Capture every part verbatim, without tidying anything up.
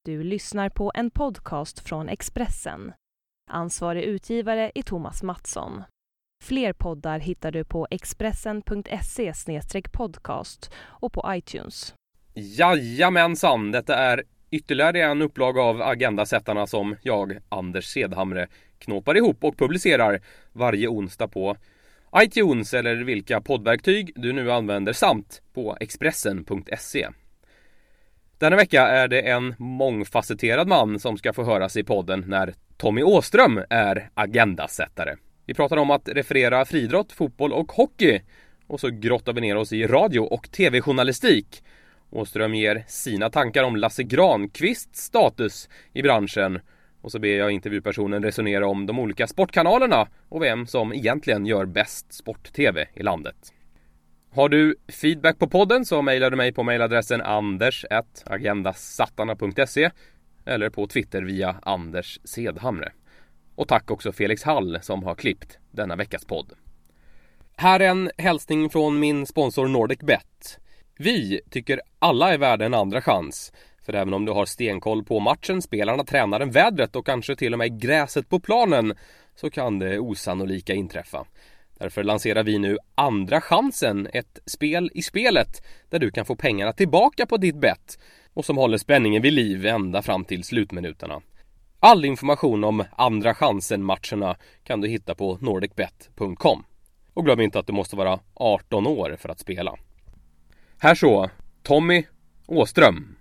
Du lyssnar på en podcast från Expressen. Ansvarig utgivare är Thomas Mattsson. Fler poddar hittar du på expressen punkt se slash podcast och på iTunes. Jajamensan, detta är ytterligare en upplaga av Agendasättarna som jag, Anders Sedhamre, knåpar ihop och publicerar varje onsdag på iTunes eller vilka poddverktyg du nu använder samt på expressen punkt se. Denna vecka är det en mångfacetterad man som ska få höras i podden när Tommy Åström är agendasättare. Vi pratar om att referera friidrott, fotboll och hockey och så grottar vi ner oss i radio- och tv-journalistik. Åström ger sina tankar om Lasse Granqvists status i branschen och så ber jag intervjupersonen resonera om de olika sportkanalerna och vem som egentligen gör bäst sport-tv i landet. Har du feedback på podden så mejlar du mig på mejladressen anders at agendasattarna punkt se eller på Twitter via Anders Sedhamre. Och tack också Felix Hall som har klippt denna veckas podd. Här är en hälsning från min sponsor NordicBet. Vi tycker alla är värda en andra chans. För även om du har stenkoll på matchen, spelarna, tränaren, vädret och kanske till och med gräset på planen så kan det osannolika inträffa. Därför lanserar vi nu Andra chansen, ett spel i spelet där du kan få pengarna tillbaka på ditt bett och som håller spänningen vid liv ända fram till slutminuterna. All information om Andra chansen-matcherna kan du hitta på nordic bet punkt com. Och glöm inte att du måste vara arton år för att spela. Här så, Tommy Åström.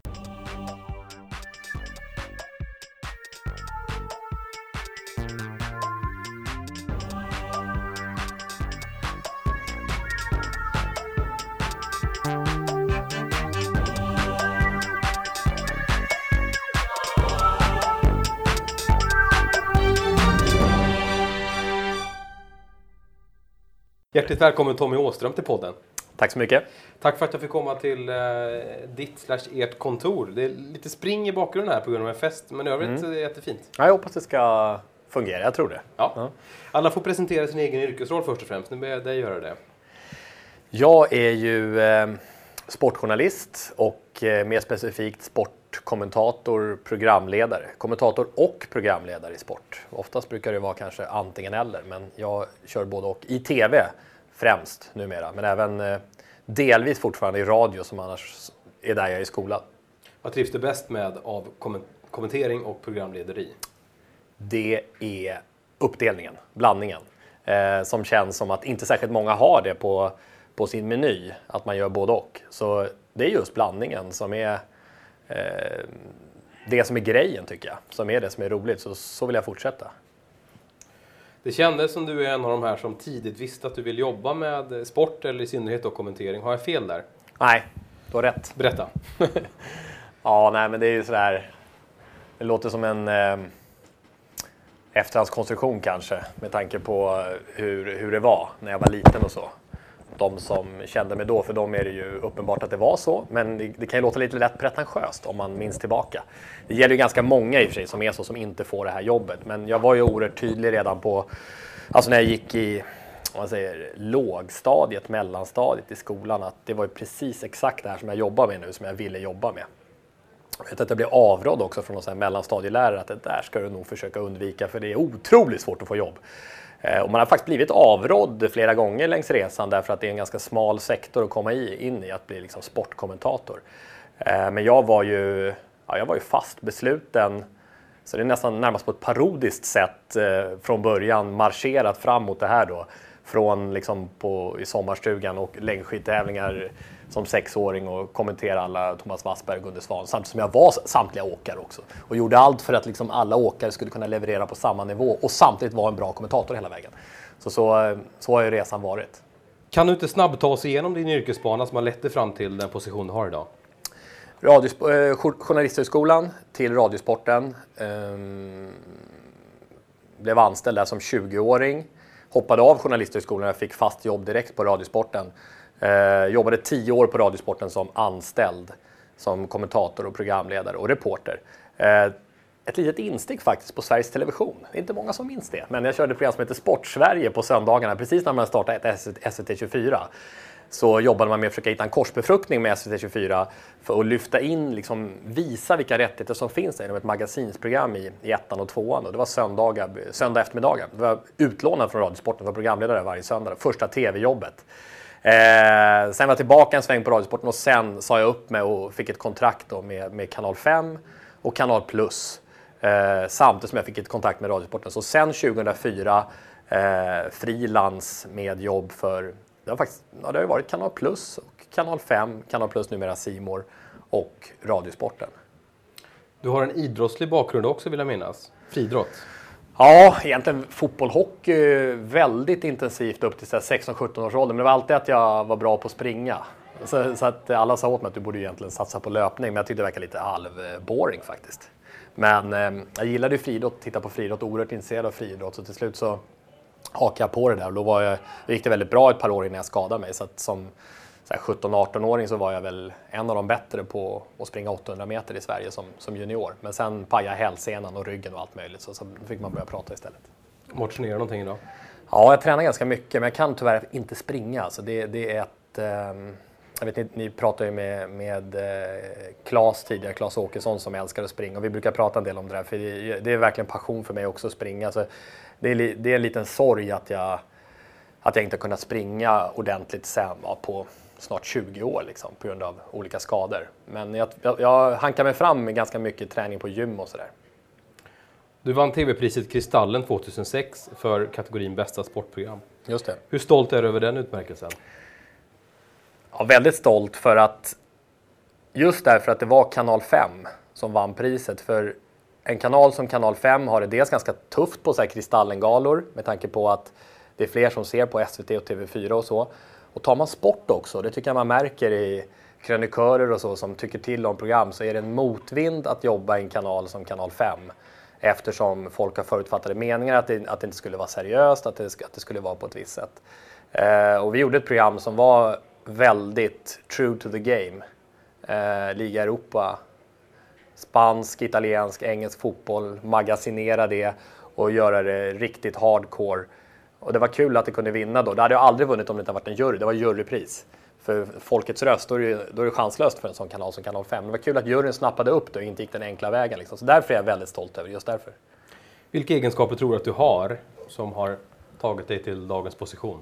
Hjärtligt välkommen Tommy Åström till podden. Tack så mycket. Tack för att jag fick komma till eh, ditt slash ert kontor. Det är lite spring i bakgrunden här på grund av en fest, men övrigt mm. är det jättefint. Ja, jag hoppas det ska fungera, jag tror det. Ja. Ja. Alla får presentera sin egen yrkesroll först och främst. Nu ber jag dig göra det. Jag är ju eh, sportjournalist och eh, mer specifikt sportkommentator, programledare. Kommentator och programledare i sport. Oftast brukar det vara kanske antingen eller, men jag kör både och i tv främst numera. Men även eh, delvis fortfarande i radio som annars är där jag är i skolan. Vad trivs du bäst med av komment- kommentering och programlederi? Det är uppdelningen, blandningen. Eh, som känns som att inte särskilt många har det på, på sin meny. Att man gör både och. Så det är just blandningen som är eh, det som är grejen tycker jag. Som är det som är roligt. Så, så vill jag fortsätta. Det kändes som du är en av de här som tidigt visste att du vill jobba med sport eller i synnerhet då kommentering. Har jag fel där? Nej, du har rätt. Berätta. Ja, nej men det är ju sådär. Det låter som en eh, efterhandskonstruktion kanske. Med tanke på hur, hur det var när jag var liten och så. De som kände mig då, för dem är det ju uppenbart att det var så. Men det, det kan ju låta lite lätt pretentiöst om man minns tillbaka. Det gäller ju ganska många i och för sig som är så som inte får det här jobbet. Men jag var ju oerhört tydlig redan på, alltså när jag gick i vad man säger, lågstadiet, mellanstadiet i skolan. Att det var ju precis exakt det här som jag jobbar med nu, som jag ville jobba med. Jag vet att jag blev avrådd också från någon sån här mellanstadielärare att det där ska du nog försöka undvika för det är otroligt svårt att få jobb. Och man har faktiskt blivit avrådd flera gånger längs resan därför att det är en ganska smal sektor att komma i, in i att bli liksom sportkommentator. Men jag var ju, ja, jag var ju fast besluten, så det är nästan närmast på ett parodiskt sätt från början marscherat fram mot det här då. Från liksom på, i sommarstugan och längdskidtävlingar som sexåring och kommentera alla Thomas Wassberg och Gunde Svan. Samtidigt som jag var samtliga åkare också. Och gjorde allt för att liksom alla åkare skulle kunna leverera på samma nivå och samtidigt vara en bra kommentator hela vägen. Så, så, så har ju resan varit. Kan du inte snabbt ta oss igenom din yrkesbana som har lett dig fram till den position du har idag? Radiosp- eh, Journalisthögskolan till Radiosporten. Eh, blev anställd där som tjugoåring. Hoppade av Journalisthögskolan och fick fast jobb direkt på Radiosporten. Eh, jobbade tio år på Radiosporten som anställd. Som kommentator och programledare och reporter. Eh, ett litet instick faktiskt på Sveriges Television. Det är inte många som minns det. Men jag körde ett program som heter Sportsverige på söndagarna. Precis när man startade ett S V T tjugofyra. så jobbade man med att försöka hitta en korsbefruktning med S V T tjugofyra för att lyfta in, liksom, visa vilka rättigheter som finns där inom ett magasinsprogram i, i ettan och tvåan. Och det var söndagar, söndag eftermiddagar. Det var utlånad från Radiosporten, var programledare varje söndag. Första tv-jobbet. Eh, sen var jag tillbaka en sväng på Radiosporten och sen sa jag upp mig och fick ett kontrakt då med, med Kanal fem och Kanal Plus. Eh, samtidigt som jag fick ett kontakt med Radiosporten. Så sen tjugohundrafyra eh, frilans med jobb för, det har faktiskt, ja, det har varit Kanal Plus och Kanal fem, Kanal Plus numera C More och Radiosporten. Du har en idrottslig bakgrund också, vill jag minnas. Friidrott. Ja, egentligen fotboll, hockey väldigt intensivt upp till sexton sjutton års ålder. Men det var alltid att jag var bra på att springa. Så, så att alla sa åt mig att du borde egentligen satsa på löpning. Men jag tyckte det verkade lite halv-boring faktiskt. Men eh, jag gillade ju friidrott, titta på friidrott, oerhört intresserad av friidrott. Så till slut så hakade jag på det där. Och då var jag, det gick det väldigt bra ett par år innan jag skadade mig. Så att som sjutton arton-åring så var jag väl en av de bättre på att springa åttahundra meter i Sverige som, som junior. Men sen pajade hälsenan och ryggen och allt möjligt, så, så fick man börja prata istället. Motionerar någonting idag? Ja, jag tränar ganska mycket, men jag kan tyvärr inte springa. Så det, det är ett... Eh, jag vet inte, ni pratade ju med, med eh, Claes tidigare, Claes Åkesson, som älskar att springa. Och vi brukar prata en del om det där, för det, det är verkligen passion för mig också att springa. Så det, är, det är en liten sorg att jag, att jag inte har kunnat springa ordentligt sen ja, på snart tjugo år liksom, på grund av olika skador. Men jag, jag, jag hankar mig fram med ganska mycket träning på gym och sådär. Du vann tv-priset Kristallen tjugohundrasex för kategorin bästa sportprogram. Just det. Hur stolt är du över den utmärkelsen? Ja, väldigt stolt för att just därför att det var Kanal fem som vann priset. För en kanal som Kanal fem har det dels ganska tufft på så här Kristallengalor med tanke på att det är fler som ser på S V T och T V fyra och så. Och tar man sport också, det tycker jag man märker i krönikörer och så som tycker till om program, så är det en motvind att jobba i en kanal som Kanal fem. Eftersom folk har förutfattade meningar att det, att det inte skulle vara seriöst, att det, att det skulle vara på ett visst sätt. Eh, och vi gjorde ett program som var väldigt true to the game. Eh, Liga Europa, spansk, italiensk, engelsk fotboll, magasinera det och göra det riktigt hardcore. Och det var kul att det kunde vinna då. Det hade jag aldrig vunnit om det inte varit en jury. Det var jurypris. För Folkets röst, då är, det, då är det chanslöst för en sån kanal som Kanal fem. Det var kul att juryn snappade upp det och inte gick den enkla vägen. Liksom. Så därför är jag väldigt stolt över, just därför. Vilka egenskaper tror du att du har som har tagit dig till dagens position?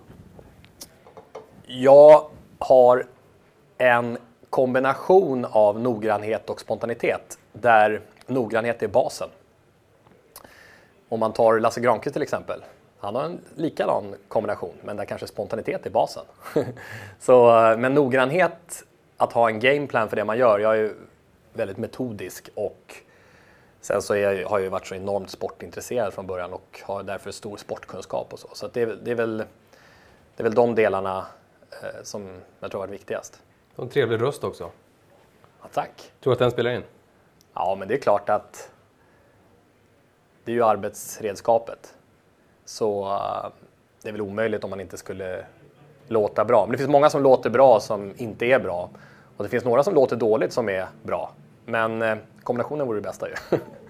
Jag har en kombination av noggrannhet och spontanitet. Där noggrannhet är basen. Om man tar Lasse Granqvist till exempel. Han har en likadan kombination, men där kanske spontanitet är basen. Så, men noggrannhet, att ha en gameplan för det man gör. Jag är ju väldigt metodisk och sen så är jag, har jag ju varit så enormt sportintresserad från början och har därför stor sportkunskap och så. Så det, det, är väl, det är väl de delarna eh, som jag tror har varit viktigast. Och en trevlig röst också. Ja, tack. Tror du att den spelar in? Ja, men det är klart att det är ju arbetsredskapet. Så uh, det är väl omöjligt om man inte skulle låta bra. Men det finns många som låter bra som inte är bra. Och det finns några som låter dåligt som är bra. Men uh, kombinationen vore det bästa ju.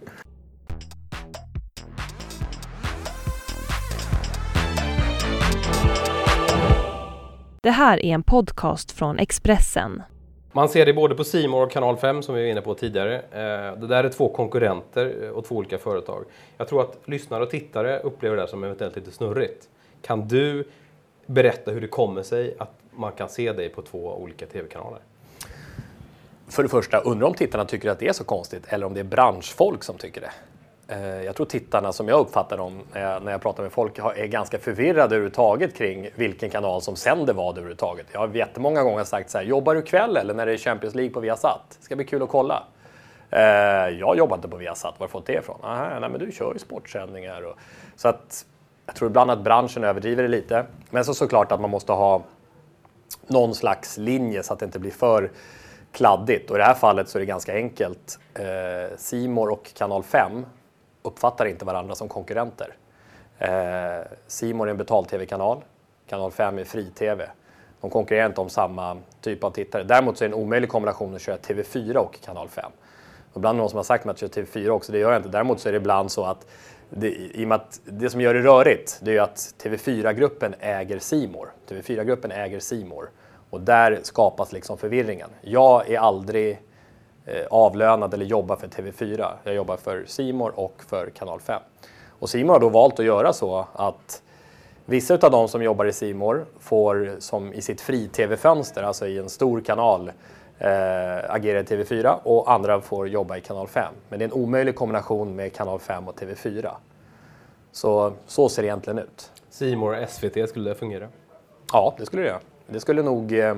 Det här är en podcast från Expressen. Man ser det både på C More och Kanal fem som vi var inne på tidigare. Det där är två konkurrenter och två olika företag. Jag tror att lyssnare och tittare upplever det som eventuellt lite snurrigt. Kan du berätta hur det kommer sig att man kan se dig på två olika tv-kanaler? För det första, undrar om tittarna tycker att det är så konstigt eller om det är branschfolk som tycker det. Jag tror tittarna, som jag uppfattar dem när jag pratar med folk, är ganska förvirrade överhuvudtaget kring vilken kanal som sänder vad överhuvudtaget. Jag har jättemånga gånger sagt så här: jobbar du kväll eller när det är Champions League på Viasat? Det ska bli kul att kolla. Jag jobbar inte på Viasat, var har du fått det ifrån? Aha, nej, men du kör ju sportsändningar. Och... Så att jag tror ibland att branschen överdriver det lite. Men så såklart att man måste ha någon slags linje så att det inte blir för kladdigt. Och i det här fallet så är det ganska enkelt. C More och Kanal fem uppfattar inte varandra som konkurrenter. Eh, C More är en betal-tv-kanal. Kanal fem är fri-tv. De konkurrerar inte om samma typ av tittare. Däremot så är det en omöjlig kombination att köra T V fyra och Kanal fem. Och ibland är det någon som har sagt mig att köra T V fyra också. Det gör jag inte. Däremot så är det ibland så att det, i och med att det som gör det rörigt, det är ju att T V fyra-gruppen äger C More. T V fyra-gruppen äger C More. Och där skapas liksom förvirringen. Jag är aldrig eh, avlönad eller jobbar för T V fyra. Jag jobbar för C More och för Kanal fem. Och C More har då valt att göra så att vissa av de som jobbar i C More får som i sitt fri-tv-fönster, alltså i en stor kanal, eh, agera i T V fyra och andra får jobba i Kanal fem. Men det är en omöjlig kombination med Kanal fem och T V fyra. Så, så ser det egentligen ut. C More och S V T, skulle det fungera? Ja, det skulle det göra. Det skulle nog... Eh,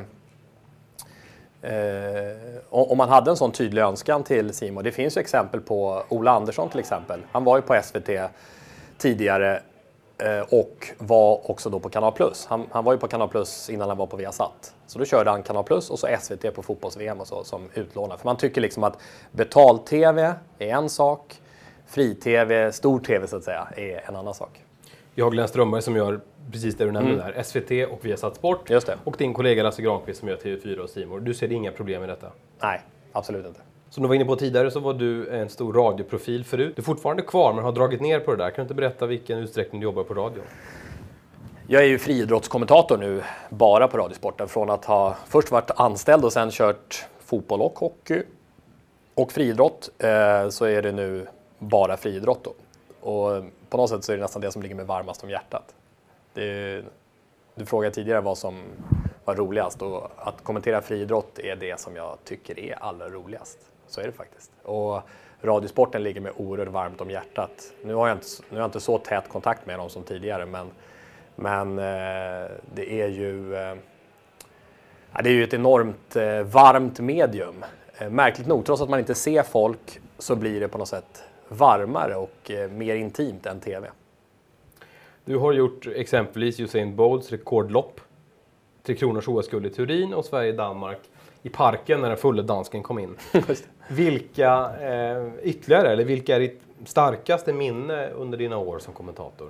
eh, om man hade en sån tydlig önskan till C More. Det finns ju exempel på Ola Andersson till exempel. Han var ju på S V T tidigare eh, och var också då på Kanal Plus. Han, han var ju på Kanal Plus innan han var på Viasat. Så då körde han Kanal Plus och så S V T på fotbolls-V M och så som utlånare. För man tycker liksom att betal-tv är en sak. Fri-tv, stor-tv så att säga, är en annan sak. Jag har Glenn Strömberg som gör precis det du nämnde mm. där. S V T och Viasat Sport. Just det. Och din kollega Lasse Granqvist som gör T V fyra och C More. Du ser inga problem med detta? Nej, absolut inte. Som du var inne på tidigare så var du en stor radioprofil förut. Du är fortfarande kvar men har dragit ner på det där. Kan du inte berätta vilken utsträckning du jobbar på radio? Jag är ju friidrottskommentator nu bara på Radiosporten. Från att ha först varit anställd och sen kört fotboll och hockey och friidrott eh, så är det nu bara friidrott då. Och på något sätt så är det nästan det som ligger mig varmast om hjärtat. Det, du frågade tidigare vad som var roligast och att kommentera friidrott är det som jag tycker är allra roligast. Så är det faktiskt. Och Radiosporten ligger mig oerhört varmt om hjärtat. Nu har jag inte, nu har jag inte så tät kontakt med dem som tidigare men, men eh, det är ju eh, det är ju ett enormt eh, varmt medium. Eh, märkligt nog, trots att man inte ser folk så blir det på något sätt varmare och eh, mer intimt än tv. Du har gjort exempelvis Usain Bolts rekordlopp, Tre Kronors O S-guld i Turin och Sverige-Danmark i parken när den fulla dansken kom in. Vilka eh, ytterligare, eller vilka är ditt starkaste minne under dina år som kommentator?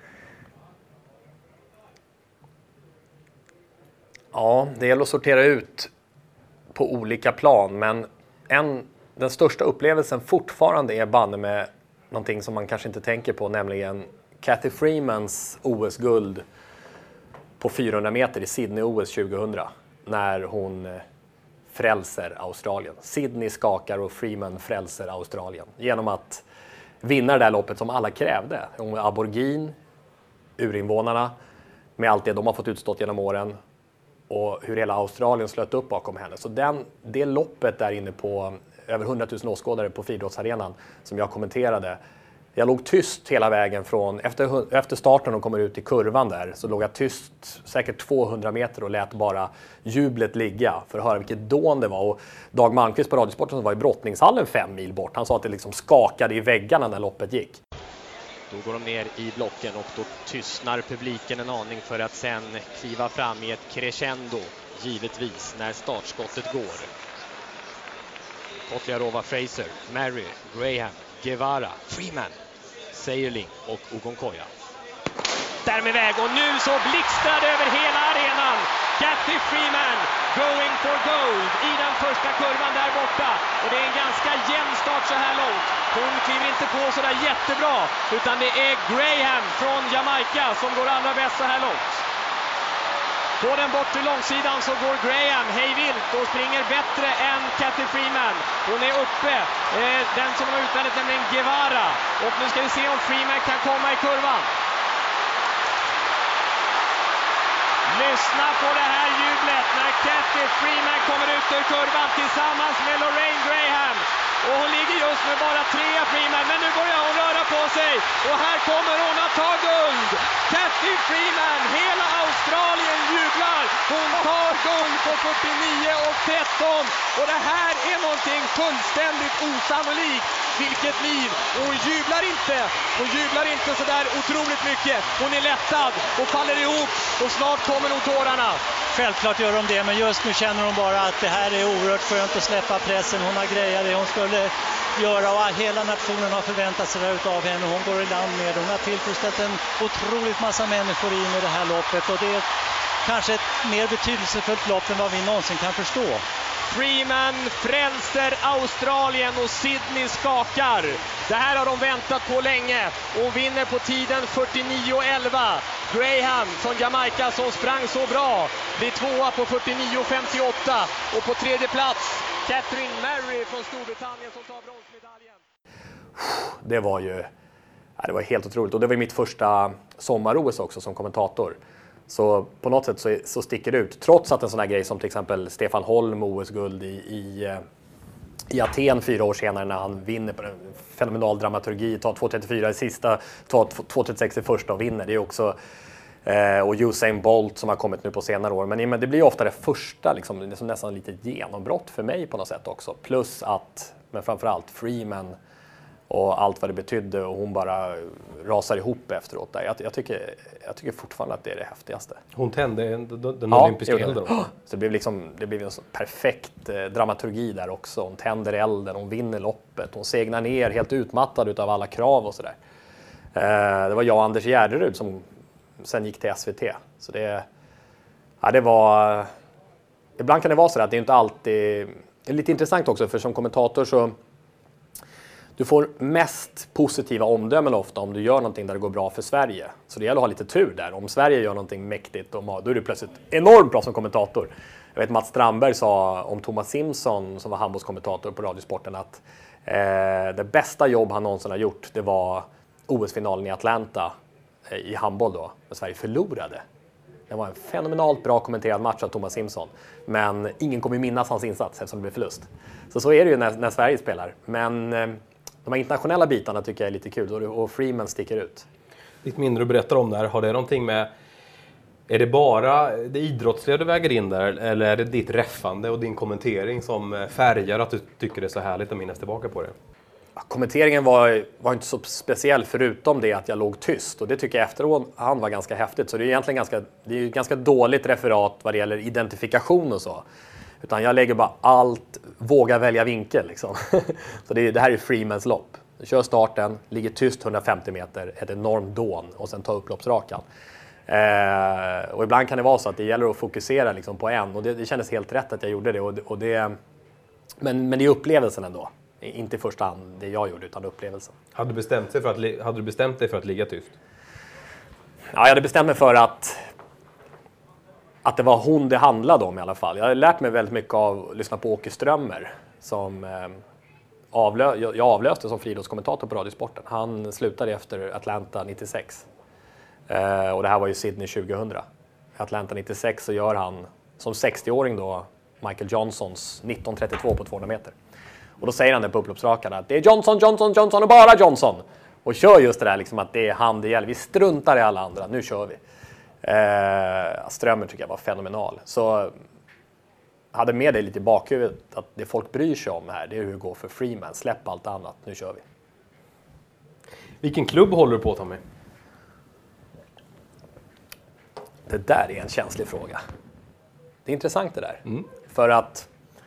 Ja, det gäller att sortera ut på olika plan, men en, den största upplevelsen fortfarande är banne med någonting som man kanske inte tänker på, nämligen Cathy Freemans O S-guld på fyrahundra meter i Sydney-O S tjugohundra när hon frälser Australien. Sydney skakar och Freeman frälser Australien genom att vinna det där loppet som alla krävde. Hon var aborigin, urinvånarna, med allt det de har fått utstått genom åren och hur hela Australien slöt upp bakom henne. Så den, det loppet där inne på över hundratusen åskådare på friidrottsarenan som jag kommenterade. Jag låg tyst hela vägen från, efter, efter starten och kommer ut i kurvan där, så låg jag tyst säkert tvåhundra meter och lät bara jublet ligga för att höra vilket dån det var. Och Dag Malmqvist på Radiosporten som var i brottningshallen fem mil bort, han sa att det liksom skakade i väggarna när loppet gick. Då går de ner i blocken och då tystnar publiken en aning för att sen kliva fram i ett crescendo, givetvis, när startskottet går. Kotliarova, Fraser, Mary, Graham, Guevara, Freeman, Seierling och Ogonkoya. Därmed väg och nu så blixtrar över hela arenan. Cathy Freeman going for gold i den första kurvan där borta. Och det är en ganska jämn start så här långt. Hon kliver inte på så där jättebra, utan det är Graham från Jamaica som går allra bäst så här långt. På den bortre långsidan så går Graham hej vilt och springer bättre än Cathy Freeman. Hon är uppe, eh, den som har utvändigt nämligen Guevara. Och nu ska vi se om Freeman kan komma i kurvan. Lyssna på det här jublet när Cathy Freeman kommer ut ur kurvan tillsammans med Lorraine Graham. Och hon ligger just nu bara trea Freeman, men nu börjar hon röra på sig. Och här kommer hon att ta guld. Cathy Freeman, hela Australien jublar. Hon tar guld på fyrtionio och tretton. Och det här är någonting fullständigt osannolikt. Vilket liv! Och hon jublar inte. Hon jublar inte så där otroligt mycket. Hon är lättad och faller ihop. Och snart kommer nog tårarna. Självklart gör de det, men just nu känner hon bara att det här är oerhört skönt att släppa pressen. Hon har grejat det hon skulle göra och hela nationen har förväntat sig det av henne. Hon går i land med det. Hon har tillfredsställt en otroligt massa människor in i det här loppet och det är kanske ett mer betydelsefullt lopp än vad vi någonsin kan förstå. Freeman frälser Australien och Sydney skakar. Det här har de väntat på länge och vinner på tiden fyrtionio elva. Graham från Jamaica som sprang så bra blir tvåa på fyrtionio femtioåtta och på tredje plats Catherine Murray från Storbritannien som tar bronsmedaljen. Det var ju ja, det var helt otroligt och det var mitt första sommar-O S också som kommentator. Så på något sätt så, så sticker det ut. Trots att en sån här grej som till exempel Stefan Holm O S-guld i, i, i Aten fyra år senare när han vinner på en fenomenal dramaturgi, tar två trettiofyra i sista, tar två trettiosex i första och vinner. Det är också, eh, och Usain Bolt som har kommit nu på senare år. Men, men det blir ofta det första, liksom, det är som nästan lite genombrott för mig på något sätt också. Plus att, men framförallt Freeman och allt vad det betydde och hon bara rasar ihop efteråt där. Jag, jag, tycker, jag tycker fortfarande att det är det häftigaste. Hon tände den ja, olympiska elden. Så det blev, liksom, det blev en så perfekt eh, dramaturgi där också. Hon tänder elden, hon vinner loppet. Hon segnar ner helt utmattad av alla krav och sådär. Eh, det var jag och Anders Gärderud som sen gick till S V T. Så det, ja, det var... Ibland kan det vara så att det är inte alltid... Det är lite intressant också för som kommentator så... Du får mest positiva omdömen ofta om du gör någonting där det går bra för Sverige. Så det gäller att ha lite tur där. Om Sverige gör någonting mäktigt, då är du plötsligt enormt bra som kommentator. Jag vet Mats Strandberg sa om Thomas Simpson som var handbollskommentator på Radiosporten att eh, det bästa jobb han någonsin har gjort det var O S-finalen i Atlanta eh, i handboll då, när Sverige förlorade. Det var en fenomenalt bra kommenterad match av Thomas Simpson. Men ingen kommer minnas hans insats eftersom det blev förlust. Så så är det ju när, när Sverige spelar. Men... Eh, De här internationella bitarna tycker jag är lite kul och Freeman sticker ut. Lite mindre du berättar om där, har det någonting med... Är det bara det idrottsliga du väger in där eller är det ditt räffande och din kommentering som färgar att du tycker det är så härligt att minnas tillbaka på det? Ja, kommenteringen var, var inte så speciell förutom det att jag låg tyst och det tycker jag efteråt han var ganska häftigt. Så det är egentligen ganska, det är ganska dåligt referat vad det gäller identifikation och så. Utan jag lägger bara allt, våga välja vinkel liksom. Så det, det här är Freemans lopp. Du kör starten, ligger tyst hundrafemtio meter, ett enormt dån och sen ta upploppsrakan. Eh, och ibland kan det vara så att det gäller att fokusera liksom på en. Och det, det kändes helt rätt att jag gjorde det. Och det, och det men, men det är upplevelsen ändå. Inte i första hand det jag gjorde utan upplevelsen. Hade du bestämt dig för att, hade du bestämt dig för att ligga tyst? Ja, jag hade bestämt mig för att att det var hon det handlade om i alla fall. Jag har lärt mig väldigt mycket av att lyssna på Åke Strömmer som eh, avlö- jag avlöste som friidrottskommentator på Radiosporten. Han slutade efter Atlanta nittiosex. Eh, och det här var ju Sydney tjugohundra. Atlanta nittiosex så gör han som sextioåring då Michael Johnsons nitton trettiotvå på tvåhundra meter. Och då säger han det på upploppsrakan att det är Johnson, Johnson, Johnson och bara Johnson. Och kör just det där liksom att det är han det gäller. Vi struntar i alla andra, nu kör vi. Eh, Strömmer tycker jag var fenomenal. Så hade med det lite i bakhuvudet att det folk bryr sig om här, det är hur det går för Freeman. Släpp allt annat, nu kör vi. Vilken klubb håller du på att ta med? Det där är en känslig fråga. Det är intressant det där. Mm. För att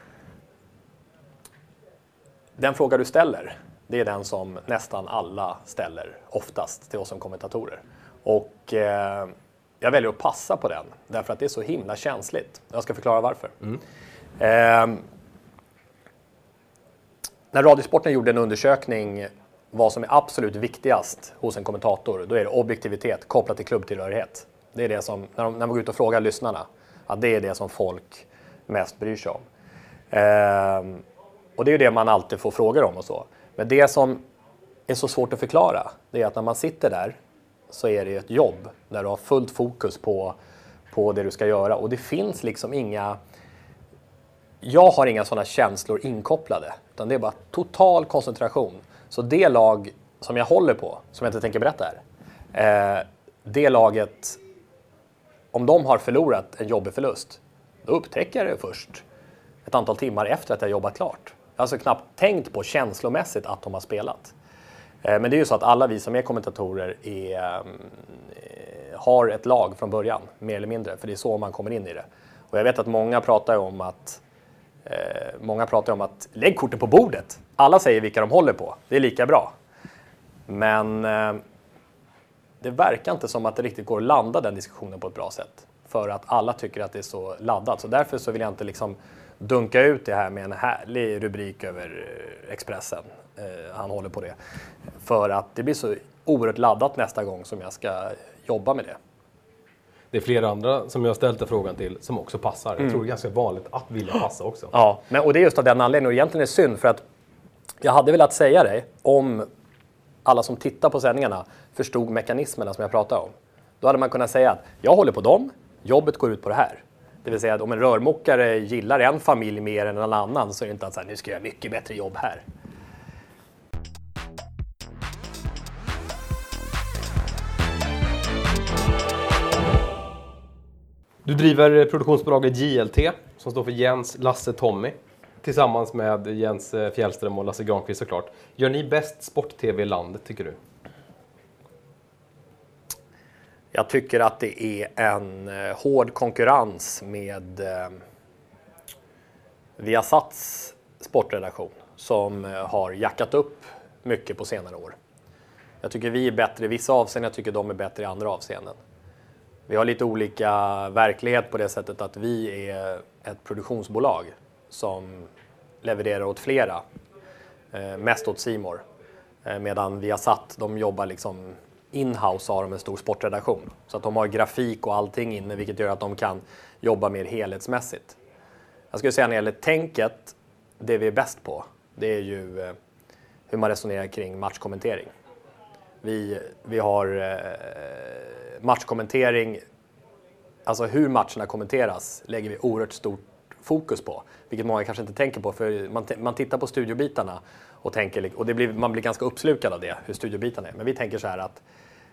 den fråga du ställer, det är den som nästan alla ställer oftast till oss som kommentatorer. Och eh, jag väljer att passa på den därför att det är så himla känsligt. Jag ska förklara varför. Mm. Eh, när Radiosporten gjorde en undersökning vad som är absolut viktigast hos en kommentator, då är det objektivitet kopplat till klubbtillhörighet. Det är det som, när, de, när man går ut och frågar lyssnarna, att det är det som folk mest bryr sig om. Eh, och det är ju det man alltid får frågor om och så. Men det som är så svårt att förklara, det är att när man sitter där så är det ett jobb där du har fullt fokus på, på det du ska göra. Och det finns liksom inga... Jag har inga sådana känslor inkopplade, utan det är bara total koncentration. Så det lag som jag håller på, som jag inte tänker berätta här, eh, det laget, om de har förlorat en jobbig förlust, då upptäcker jag det först ett antal timmar efter att jag jobbat klart. Jag har alltså knappt tänkt på känslomässigt att de har spelat. Men det är ju så att alla vi som är kommentatorer är, har ett lag från början, mer eller mindre. För det är så man kommer in i det. Och jag vet att många pratar om att eh, många pratar om att lägg korten på bordet. Alla säger vilka de håller på. Det är lika bra. Men eh, det verkar inte som att det riktigt går att landa den diskussionen på ett bra sätt. För att alla tycker att det är så laddat. Så därför så vill jag inte liksom dunka ut det här med en härlig rubrik över Expressen. Eh, han håller på det. För att det blir så oerhört laddat nästa gång som jag ska jobba med det. Det är flera andra som jag har ställt frågan till som också passar. Mm. Jag tror det är ganska vanligt att vilja passa också. Ja, men, och det är just av den anledningen. Och egentligen är det synd för att jag hade velat säga dig om alla som tittar på sändningarna förstod mekanismerna som jag pratade om. Då hade man kunnat säga att jag håller på dem, jobbet går ut på det här. Det vill säga att om en rörmokare gillar en familj mer än en annan så är det inte att säga nu ska jag göra mycket bättre jobb här. Du driver produktionsbolaget J L T som står för Jens, Lasse, Tommy. Tillsammans med Jens Fjällström och Lasse Granqvist såklart. Gör ni bäst sport-tv i landet tycker du? Jag tycker att det är en eh, hård konkurrens med eh, Viasats sportredaktion som eh, har jackat upp mycket på senare år. Jag tycker vi är bättre i vissa avseenden, jag tycker de är bättre i andra avseenden. Vi har lite olika verklighet på det sättet att vi är ett produktionsbolag som levererar åt flera, eh, mest åt C More. Eh, medan Viasat, de jobbar liksom in-house, har de en stor sportredaktion. Så att de har grafik och allting inne, vilket gör att de kan jobba mer helhetsmässigt. Jag skulle säga när det gäller tänket, det vi är bäst på, det är ju eh, hur man resonerar kring matchkommentering. Vi, vi har eh, matchkommentering, alltså hur matcherna kommenteras lägger vi oerhört stort fokus på. Vilket många kanske inte tänker på, för man, man tittar på studiobitarna och, tänker, och det blir, man blir ganska uppslukad av det, hur studiobitarna är. Men vi tänker så här att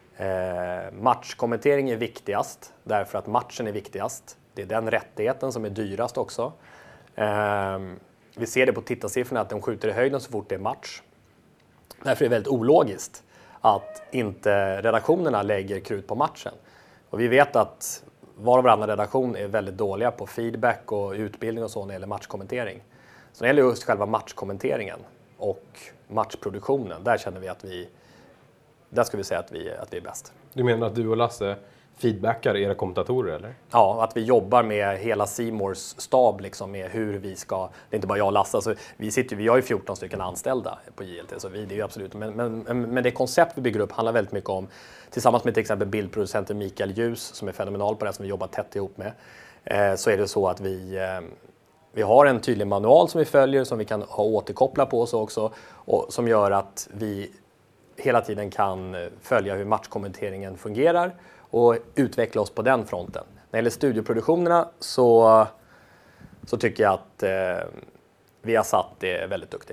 eh, matchkommentering är viktigast, därför att matchen är viktigast. Det är den rättigheten som är dyrast också. Eh, vi ser det på tittarsiffrorna att de skjuter i höjden så fort det är match. Därför är det väldigt ologiskt att inte redaktionerna lägger krut på matchen. Och vi vet att var och varannan redaktion är väldigt dåliga på feedback och utbildning och så när det gäller matchkommentering. Så när det gäller just själva matchkommenteringen och matchproduktionen, där känner vi att vi, där ska vi säga att vi, att vi är bäst. Du menar att du och Lasse feedbackar era kommentatorer eller? Ja, att vi jobbar med hela C Mores stab liksom, med hur vi ska, det är inte bara jag och Lasse, alltså, vi, sitter, vi har ju fjorton stycken anställda på J L T, så vi, det är ju absolut, men, men, men det koncept vi bygger upp handlar väldigt mycket om, tillsammans med till exempel bildproducenten Mikael Ljus som är fenomenal på det, som vi jobbar tätt ihop med, eh, så är det så att vi, eh, vi har en tydlig manual som vi följer, som vi kan ha återkoppla på oss också, och som gör att vi hela tiden kan följa hur matchkommenteringen fungerar och utveckla oss på den fronten. När det gäller studioproduktionerna så, så tycker jag att eh, vi har satt det väldigt duktiga.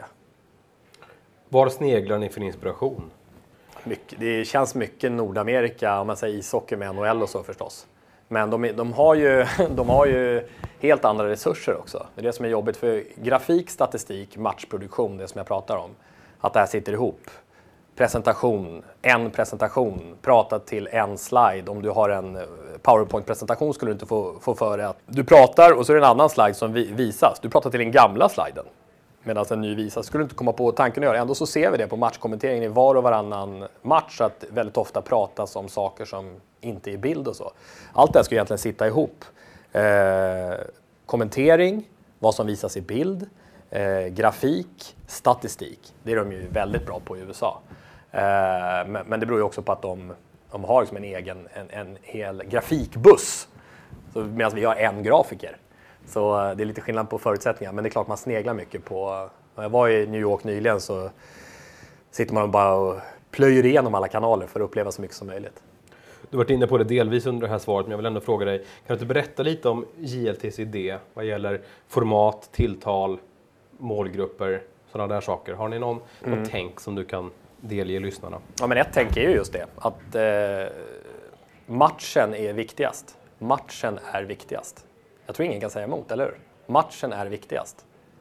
Var sneglar ni för inspiration? Mycket, det känns mycket Nordamerika, om man säger ishockey med N H L och så förstås. Men de, de, har ju, de har ju helt andra resurser också. Det är det som är jobbigt för grafik, statistik, matchproduktion, det som jag pratar om. Att det här sitter ihop. Presentation, en presentation, prata till en slide. Om du har en PowerPoint-presentation skulle du inte få, få för dig att du pratar och så är det en annan slide som vi, visas. Du pratar till den gamla sliden medan en ny visas. Skulle du inte komma på tanken att göra. Ändå så ser vi det på matchkommenteringen i var och varannan match att väldigt ofta pratas om saker som inte är i bild och så. Allt det här ska egentligen sitta ihop. Eh, kommentering, vad som visas i bild, eh, grafik, statistik. Det är de ju väldigt bra på i U S A. Men, men det beror ju också på att de, de har liksom en egen en, en hel grafikbuss medan vi har en grafiker. Så det är lite skillnad på förutsättningar, men det är klart man sneglar mycket på. När jag var i New York nyligen så sitter man bara och plöjer igenom alla kanaler för att uppleva så mycket som möjligt. Du har varit inne på det delvis under det här svaret, men jag vill ändå fråga dig, kan du inte berätta lite om J L T:s idé vad gäller format, tilltal, målgrupper, sådana där saker? Har ni någon, mm. någon tänk som du kan delge lyssnarna? Ja, men ett tänk är ju just det, att eh, matchen är viktigast. Matchen är viktigast. Jag tror ingen kan säga emot, eller hur? Matchen är viktigast.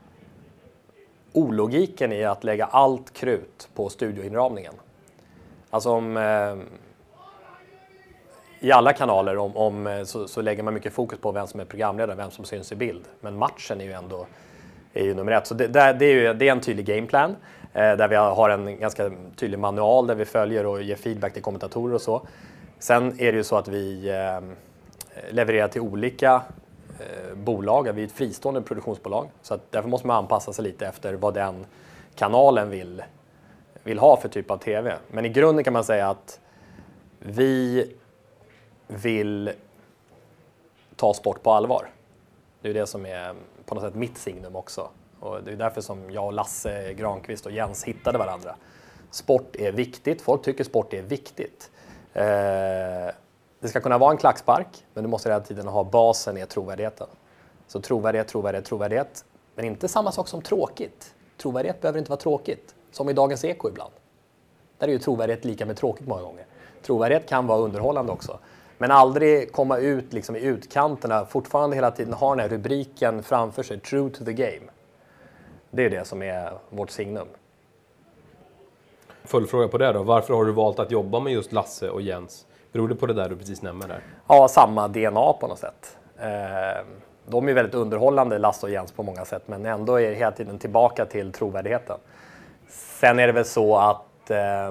Ologiken är att lägga allt krut på studioinramningen. Alltså om... Eh, I alla kanaler om, om, så, så lägger man mycket fokus på vem som är programledare, vem som syns i bild. Men matchen är ju ändå är ju nummer ett. Så det, det, det, är, ju, det är en tydlig gameplan eh, där vi har en ganska tydlig manual där vi följer och ger feedback till kommentatorer och så. Sen är det ju så att vi eh, levererar till olika eh, bolag, vi är ett fristående produktionsbolag. Så att därför måste man anpassa sig lite efter vad den kanalen vill, vill ha för typ av tv. Men i grunden kan man säga att vi vill ta sport på allvar. Det är det som är på något sätt mitt signum också. Och det är därför som jag och Lasse Granqvist och Jens hittade varandra. Sport är viktigt. Folk tycker sport är viktigt. Eh, det ska kunna vara en klackspark, men du måste hela tiden ha basen i trovärdigheten. Så trovärdighet, trovärdighet, trovärdighet. Men inte samma sak som tråkigt. Trovärdighet behöver inte vara tråkigt. Som i Dagens Eko ibland. Där är ju trovärdighet lika med tråkigt många gånger. Trovärdighet kan vara underhållande också. Men aldrig komma ut liksom i utkanterna. Fortfarande hela tiden ha den här rubriken framför sig. True to the game. Det är det som är vårt signum. Följdfråga på det då. Varför har du valt att jobba med just Lasse och Jens? Beror det på det där du precis nämner där? Ja, samma D N A på något sätt. De är väldigt underhållande, Lasse och Jens, på många sätt. Men ändå är det hela tiden tillbaka till trovärdigheten. Sen är det väl så att eh,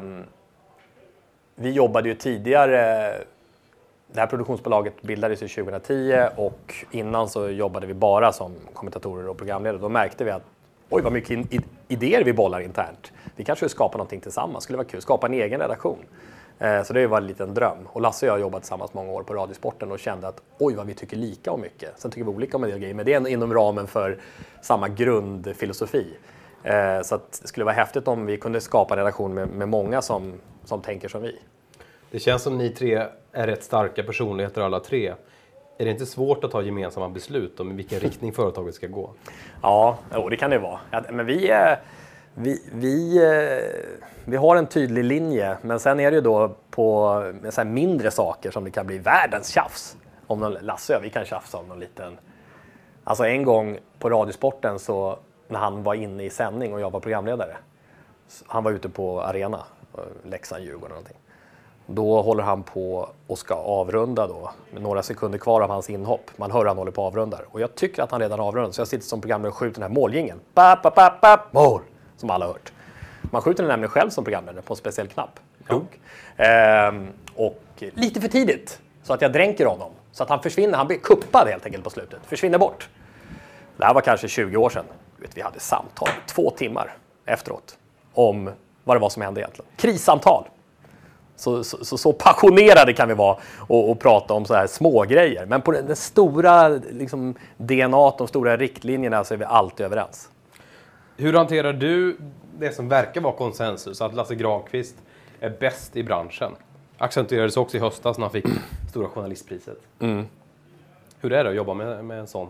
vi jobbade ju tidigare. Det här produktionsbolaget bildades ju tjugohundratio och innan så jobbade vi bara som kommentatorer och programledare. Då märkte vi att oj, vad mycket idéer vi bollar internt. Vi kanske skulle skapa någonting tillsammans. Skulle vara kul. Skapa en egen redaktion. Så det var en liten dröm. Och Lasse och jag har jobbat tillsammans många år på Radiosporten och kände att oj, vad vi tycker lika om mycket. Sen tycker vi olika om en del grejer, men det är ändå inom ramen för samma grundfilosofi. Så att det skulle vara häftigt om vi kunde skapa en redaktion med, med många som, som tänker som vi. Det känns som ni tre är rätt starka personligheter alla tre. Är det inte svårt att ta gemensamma beslut om i vilken riktning företaget ska gå? Ja, jo, det kan det vara. Men vi, vi, vi, vi har en tydlig linje, men sen är det ju då på så här mindre saker som det kan bli världens tjafs. Om någon, Lasse och vi kan tjafsa om någon liten... Alltså en gång på Radiosporten så när han var inne i sändning och jag var programledare. Han var ute på arena, Leksand, Djurgården och någonting. Då håller han på och ska avrunda då. Med några sekunder kvar av hans inhopp. Man hör han håller på och avrundar. Och jag tycker att han redan avrundar. Så jag sitter som programledare och skjuter den här målgingen. Bap, bap, bap, bap, mål! Som alla har hört. Man skjuter den nämligen själv som programledare på en speciell knapp. Ja. Ehm, och lite för tidigt. Så att jag dränker honom. Så att han försvinner. Han blir kuppad helt enkelt på slutet. Försvinner bort. Det här var kanske tjugo år sedan. Vi hade samtal två timmar efteråt. Om vad det var som hände egentligen. Krissamtal. Så, så, så passionerade kan vi vara och, och prata om så här små grejer. Men på den, den stora liksom, D N A, de stora riktlinjerna, så är vi alltid överens. Hur hanterar du det som verkar vara konsensus, att Lasse Granqvist är bäst i branschen? Accentuerades också i höstas när han fick Stora journalistpriset. Mm. Hur är det att jobba med, med en sån?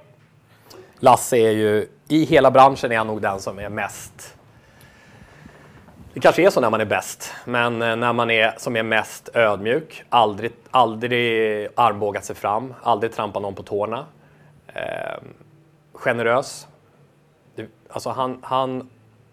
Lasse är ju, i hela branschen är han nog den som är mest... Det kanske är så när man är bäst, men när man är som är mest ödmjuk, aldrig, aldrig armbågat sig fram, aldrig trampa någon på tårna, eh, generös. Det, alltså han, han,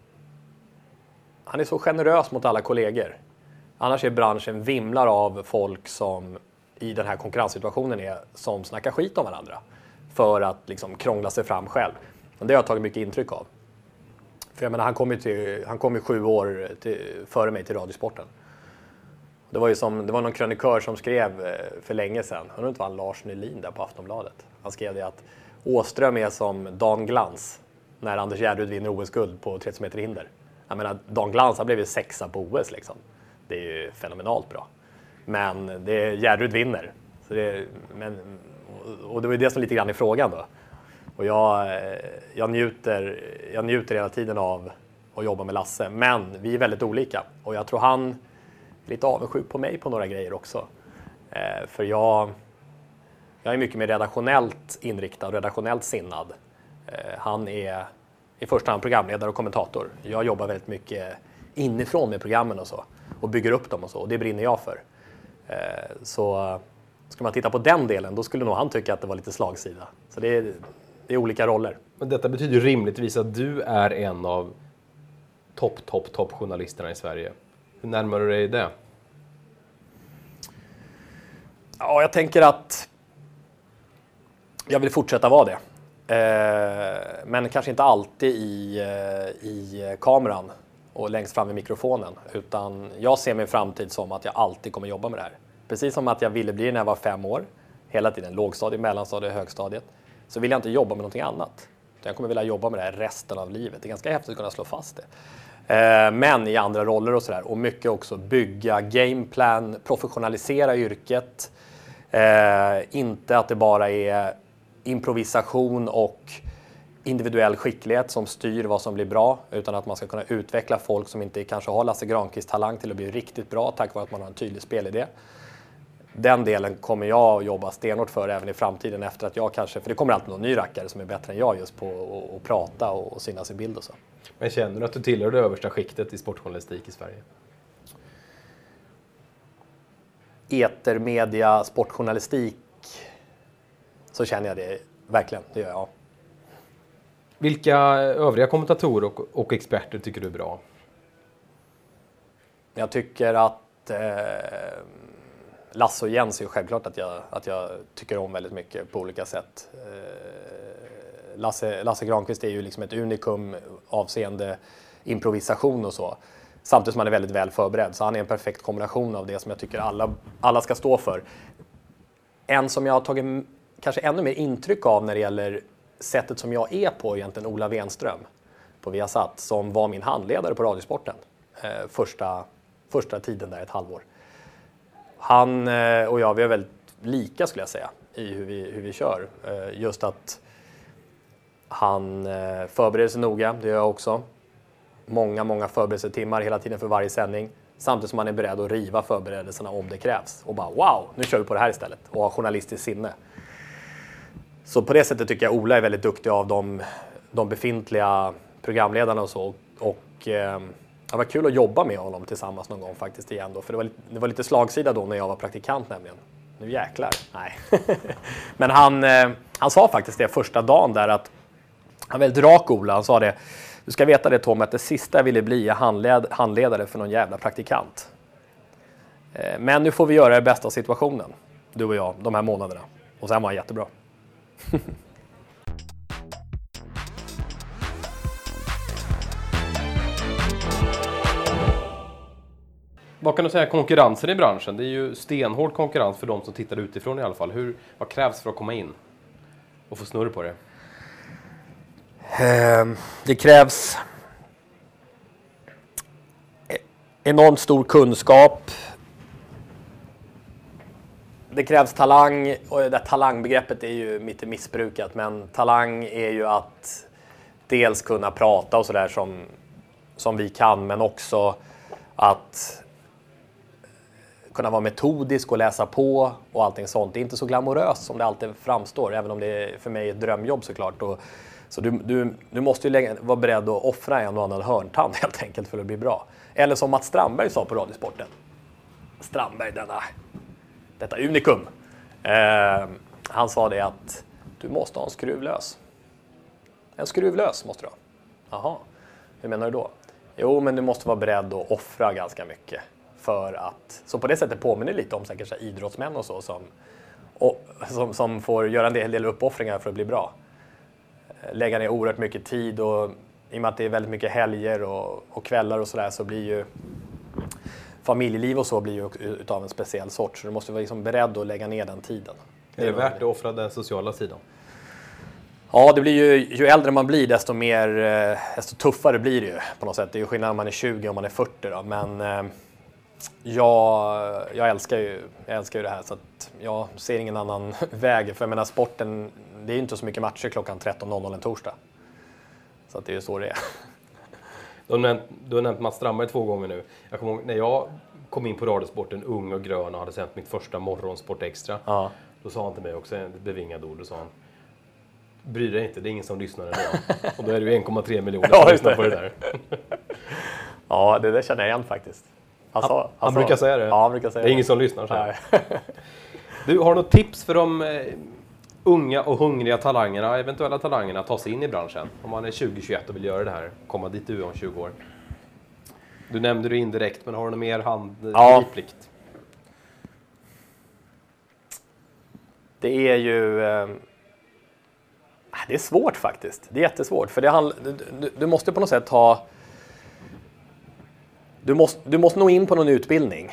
han är så generös mot alla kollegor. Annars är branschen vimlar av folk som i den här konkurrenssituationen är som snackar skit om varandra för att liksom krångla sig fram själv. Och det har jag tagit mycket intryck av. För jag menar, han kom ju, till, han kom ju sju år till, före mig till Radiosporten. Det var ju som, det var någon krönikör som skrev för länge sedan. Jag undrar inte vad han Lars Nylin där på Aftonbladet. Han skrev det att Åström är som Dan Glans när Anders Gärrud vinner O S-guld på trettio meter hinder. Jag menar, Dan Glans, han blev ju sexa på O S liksom. Det är ju fenomenalt bra. Men det är Gärrud vinner. Så det, men, och det var ju det som lite grann i frågan då. Och jag, jag, njuter, jag njuter hela tiden av att jobba med Lasse. Men vi är väldigt olika. Och jag tror han är lite avundsjuk på mig på några grejer också. Eh, för jag, jag är mycket mer redaktionellt inriktad och redaktionellt sinnad. Eh, han är i första hand programledare och kommentator. Jag jobbar väldigt mycket inifrån med programmen och så. Och bygger upp dem och så. Och det brinner jag för. Eh, så ska man titta på den delen, då skulle nog han tycka att det var lite slagsida. Så det är... Det är olika roller. Men detta betyder rimligtvis att du är en av topp, topp, topp journalisterna i Sverige. Hur närmar du dig det? Ja, jag tänker att jag vill fortsätta vara det. Eh, men kanske inte alltid i, i kameran och längst fram i mikrofonen. Utan jag ser min framtid som att jag alltid kommer jobba med det här. Precis som att jag ville bli när jag var fem år. hela tiden, lågstadiet, mellanstadiet, högstadiet, så vill jag inte jobba med någonting annat. Jag kommer vilja jobba med det här resten av livet. Det är ganska häftigt att kunna slå fast det. Men i andra roller och sådär. Och mycket också bygga gameplan, professionalisera yrket. Inte att det bara är improvisation och individuell skicklighet som styr vad som blir bra, utan att man ska kunna utveckla folk som inte kanske har Lasse Granqvist talang till att bli riktigt bra tack vare att man har en tydlig spelidé. Den delen kommer jag att jobba stenhårt för även i framtiden efter att jag kanske, för det kommer alltid någon ny rackare som är bättre än jag just på att, att prata och, och synas i bild och så. Men känner du att du tillhör det översta skiktet i sportjournalistik i Sverige? Etermedia, sportjournalistik, så känner jag det verkligen, det gör jag. Vilka övriga kommentatorer och, och experter tycker du är bra? Jag tycker att eh, Lasse och Jens är ju självklart att jag, att jag tycker om väldigt mycket på olika sätt. Eh, Lasse, Lasse Granqvist är ju liksom ett unikum avseende improvisation och så. Samtidigt som han är väldigt väl förberedd. Så han är en perfekt kombination av det som jag tycker alla, alla ska stå för. En som jag har tagit kanske ännu mer intryck av när det gäller sättet som jag är på, egentligen Ola Wenström på Viasat, som var min handledare på Radiosporten eh, första, första tiden där, ett halvår. Han eh, och jag, vi är väldigt lika skulle jag säga i hur vi, hur vi kör. Eh, just att han eh, förbereder sig noga, det gör jag också. Många, många förberedelsetimmar hela tiden för varje sändning. Samtidigt som han är beredd att riva förberedelserna om det krävs. Och bara wow, nu kör vi på det här istället. Och ha journalistiskt sinne. Så på det sättet tycker jag Ola är väldigt duktig av de, de befintliga programledarna och så. Och eh, det var kul att jobba med honom tillsammans någon gång faktiskt igen då. För det var, det var lite slagsida då när jag var praktikant nämligen. Nu jäklar. Nej. Men han, eh, han sa faktiskt det första dagen där att han var väldigt rak Ola. Han sa det, du ska veta det Tom, att det sista jag ville bli är handled, handledare för någon jävla praktikant. Eh, men nu får vi göra det bästa av situationen, du och jag, de här månaderna. Och sen var han jättebra. Vad kan du säga konkurrensen i branschen? Det är ju stenhård konkurrens för de som tittar utifrån i alla fall. Hur, vad krävs för att komma in och få snurr på det? Det krävs enormt stor kunskap. Det krävs talang, och det där talangbegreppet är ju mitt missbrukat, men talang är ju att dels kunna prata och sådär som, som vi kan, men också att kunna vara metodisk och läsa på och allting sånt. Det är inte så glamoröst som det alltid framstår, även om det är för mig ett drömjobb såklart. Och, så du, du, du måste ju lägga, vara beredd att offra en och annan hörntand helt enkelt för att bli bra. Eller som Mats Strandberg sa på Radiosporten. Strandberg, denna, detta unikum. Eh, han sa det att du måste ha en skruvlös. En skruvlös måste du ha. Jaha, hur menar du då? Jo, men du måste vara beredd att offra ganska mycket. För att, så på det sättet påminner lite om säkert så här idrottsmän och så som, och, som, som får göra en del, del uppoffringar för att bli bra. Lägga ner oerhört mycket tid, och i och med att det är väldigt mycket helger och, och kvällar och sådär, så blir ju familjeliv och så blir ju utav en speciell sort. Så du måste vara liksom beredd att lägga ner den tiden. Är det värt att offra den sociala sidan? Ja, det blir ju, ju äldre man blir desto mer, desto tuffare blir det ju på något sätt. Det är ju skillnad om man är tjugo och om man är fyrtio då, men eh, jag, jag, älskar ju, jag älskar ju det här, så att jag ser ingen annan väg. För jag menar, sporten, det är ju inte så mycket matcher klockan tretton noll noll en torsdag. Så att det är ju så det är. Du har nämnt, du har nämnt Mats Strandberg två gånger nu. Jag kommer ihåg, när jag kom in på Radiosporten ung och grön och hade sänt mitt första morgonsport extra. Ja. Då sa han till mig också ett bevingat ord. Då sa han, bry dig inte, det är ingen som lyssnar ändå. Och då är det ju en komma tre miljoner som ja, lyssnar på det där. Ja, det där känner jag igen faktiskt. Han, han, sa, han, han brukar säga det. Ja, han brukar säga det är ingen det. som lyssnar så här. Du, har något tips för de eh, unga och hungriga talangerna, eventuella talangerna, att ta sig in i branschen? Om man är tjugo tjugoett och vill göra det här, komma dit du är om tjugo år. Du nämnde det indirekt, men har du något mer handgriplikt? Ja. Det är ju... Eh, det är svårt faktiskt. Det är jättesvårt. För det handl- du, du måste på något sätt ha... Du måste, du måste nå in på någon utbildning.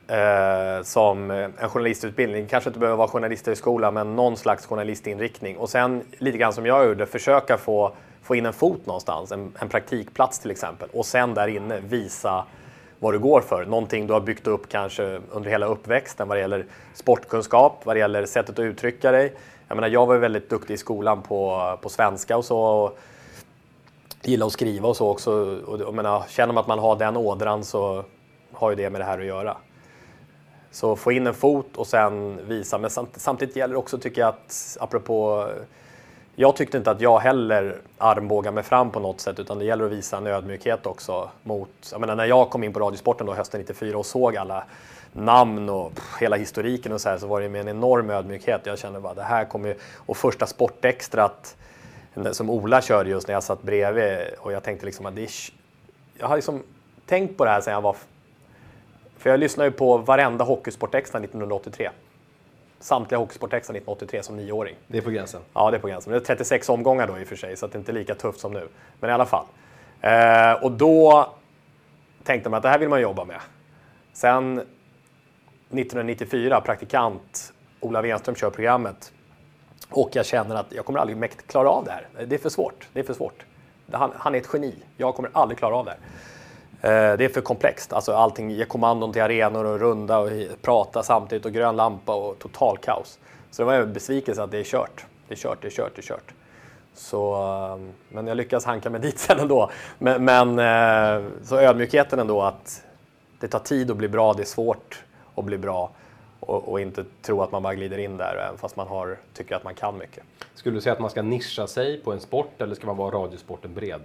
eh, som en journalistutbildning. Kanske inte behöver vara journalisthögskola, men någon slags journalistinriktning. Och sen lite grann som jag gjorde, försöka få, få in en fot någonstans, en, en praktikplats till exempel. Och sen där inne visa vad du går för. Någonting du har byggt upp kanske under hela uppväxten vad det gäller sportkunskap, vad det gäller sättet att uttrycka dig. Jag menar, jag var ju väldigt duktig i skolan på, på svenska och så. Och gillar att skriva och så också. Och jag menar, känner man att man har den ådran så har ju det med det här att göra. Så få in en fot och sen visa. Men samt, samtidigt gäller det också, tycker jag, att apropå... Jag tyckte inte att jag heller armbågade mig fram på något sätt, utan det gäller att visa en ödmjukhet också mot... Jag menar, när jag kom in på Radiosporten då hösten nittiofyra och såg alla namn och pff, hela historiken och så här, så var det med en enorm ödmjukhet. Jag kände bara, det här kommer ju... Och första Sportextrat som Ola körde just när jag satt bredvid, och jag tänkte liksom att det är... Jag har liksom tänkt på det här sen jag var... För jag lyssnade ju på varenda Hockeysportextra nittonhundraåttiotre. Samtliga Hockeysportextra nittonhundraåttiotre som nioåring. Det är på gränsen. Ja, det är på gränsen. Det är trettiosex omgångar då i och för sig, så att det inte är lika tufft som nu. Men i alla fall. Eh, och då tänkte man att det här vill man jobba med. Sen nittonhundranittiofyra, praktikant, Ola Wenström kör programmet. Och jag känner att jag kommer aldrig mäktigt klara av det här. Det är för svårt. Det är för svårt. Han, han är ett geni. Jag kommer aldrig klara av det här. Det är för komplext. Alltså allting, ge kommandon till arenor och runda och prata samtidigt och grön lampa och total kaos. Så det var en besvikelse att det är kört. Det är kört, det är kört, det är kört. Så, men jag lyckas hanka mig dit sen ändå. Men, men så ödmjukheten ändå, att det tar tid att bli bra, det är svårt att bli bra. Och, och inte tro att man bara glider in där, även fast man har, tycker att man kan mycket. Skulle du säga att man ska nischa sig på en sport, eller ska man vara radiosporten bred?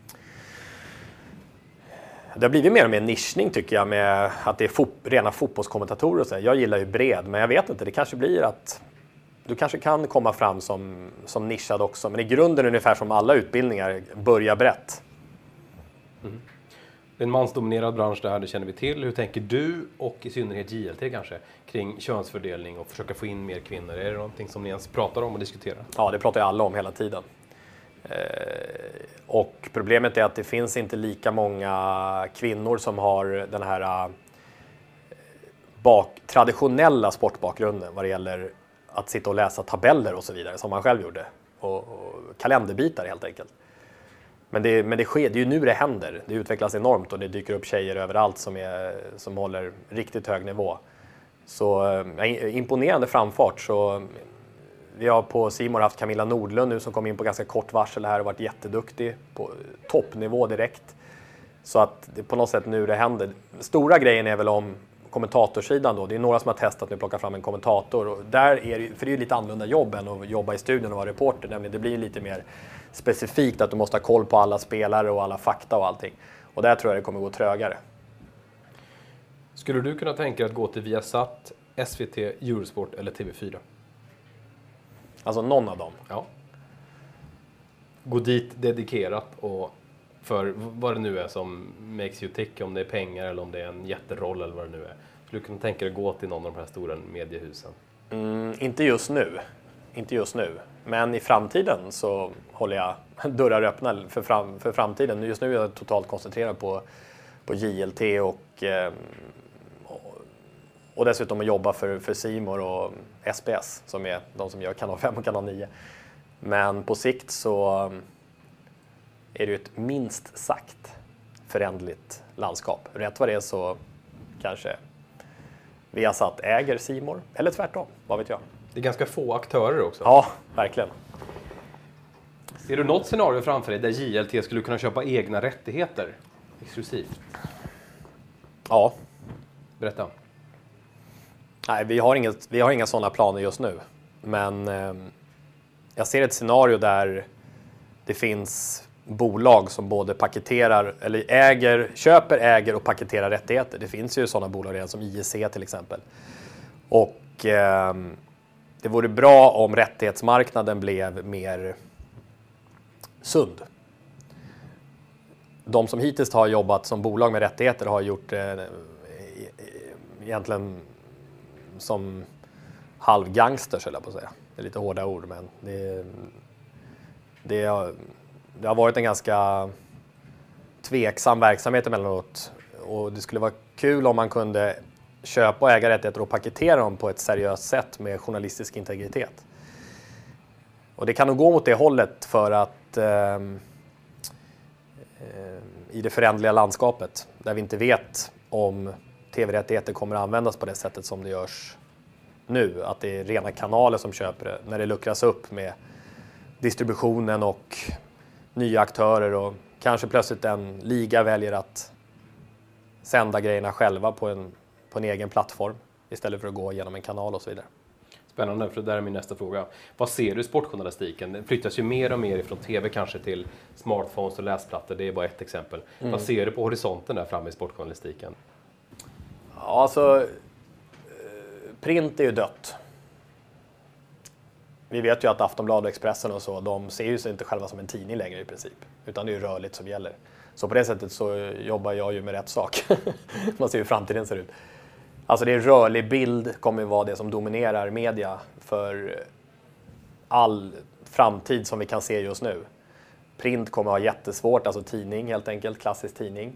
Det har blivit mer och mer nischning, tycker jag, med att det är fot- rena fotbollskommentatorer och så. Jag gillar ju bred, men jag vet inte, det kanske blir att du kanske kan komma fram som, som nischad också. Men i grunden, ungefär som alla utbildningar, börja brett. Mm. Det är en mansdominerad bransch, det här, det känner vi till. Hur tänker du, och i synnerhet J L T kanske, kring könsfördelning och försöka få in mer kvinnor? Är det någonting som ni ens pratar om och diskuterar? Ja, det pratar ju alla om hela tiden. Eh, och problemet är att det finns inte lika många kvinnor som har den här eh, bak, traditionella sportbakgrunden vad det gäller att sitta och läsa tabeller och så vidare, som man själv gjorde. Och, och kalenderbitar helt enkelt. Men, det, men det, sker, det är ju nu det händer. Det utvecklas enormt och det dyker upp tjejer överallt som, är, som håller riktigt hög nivå. Så eh, imponerande framfart. Så vi har på C More haft Camilla Nordlund nu som kom in på ganska kort varsel här och varit jätteduktig på toppnivå direkt. Så att det är på något sätt nu det händer. Stora grejen är väl om kommentatorsidan då. Det är några som har testat nu att plocka fram en kommentator. Och där är det, för det är ju lite annorlunda jobb än att jobba i studion och vara reporter. Nämligen det blir lite mer specifikt att du måste ha koll på alla spelare och alla fakta och allting. Och där tror jag det kommer gå trögare. Skulle du kunna tänka dig att gå till Viasat, S V T, Eurosport eller T V fyra? Alltså någon av dem. Ja. Gå dit dedikerat och för vad det nu är som makes you tick, om det är pengar eller om det är en jätteroll eller vad det nu är. Skulle du kunna tänka dig att gå till någon av de här stora mediehusen? Mm, inte just nu. Inte just nu. Men i framtiden så håller jag dörrar öppna för, fram, för framtiden. Just nu är jag totalt koncentrerad på, på J L T och, eh, och, och dessutom att jobba för, för C More och S B S som är de som gör kanal fem och kanal nio. Men på sikt så är det ju ett minst sagt förändligt landskap. Rätt vad det är så kanske vi har satt äger C More eller tvärtom, vad vet jag. Det är ganska få aktörer också. Ja, verkligen. Ser du något scenario framför dig där J L T skulle kunna köpa egna rättigheter exklusivt? Ja. Berätta. Nej, vi har, inget, vi har inga sådana planer just nu. Men eh, jag ser ett scenario där det finns bolag som både paketerar, eller äger, köper, äger och paketerar rättigheter. Det finns ju sådana bolag redan som I E C till exempel. Och eh, det vore bra om rättighetsmarknaden blev mer sund. De som hittills har jobbat som bolag med rättigheter har gjort eh, egentligen som halvgangsters, eller på att säga. Det är lite hårda ord, men det, det, har, det har varit en ganska tveksam verksamhet emellanåt. Och det skulle vara kul om man kunde köpa och äga rättigheter och paketera dem på ett seriöst sätt med journalistisk integritet. Och det kan nog gå mot det hållet för att eh, eh, i det föränderliga landskapet där vi inte vet om tv-rättigheter kommer att användas på det sättet som det görs nu. Att det är rena kanaler som köper det. När det luckras upp med distributionen och nya aktörer och kanske plötsligt en liga väljer att sända grejerna själva på en, på en egen plattform istället för att gå genom en kanal och så vidare. Spännande, för det där är min nästa fråga. Vad ser du i sportjournalistiken? Det flyttas ju mer och mer ifrån tv kanske till smartphones och läsplattor. Det är bara ett exempel. Mm. Vad ser du på horisonten där framme i sportjournalistiken? Ja, alltså print är ju dött. Vi vet ju att Aftonbladet och Expressen och så, de ser ju sig inte själva som en tidning längre i princip. Utan det är ju rörligt som gäller. Så på det sättet så jobbar jag ju med rätt sak. Man ser hur framtiden ser ut. Alltså det är rörlig bild kommer ju vara det som dominerar media för all framtid som vi kan se just nu. Print kommer ha jättesvårt, alltså tidning helt enkelt, klassisk tidning.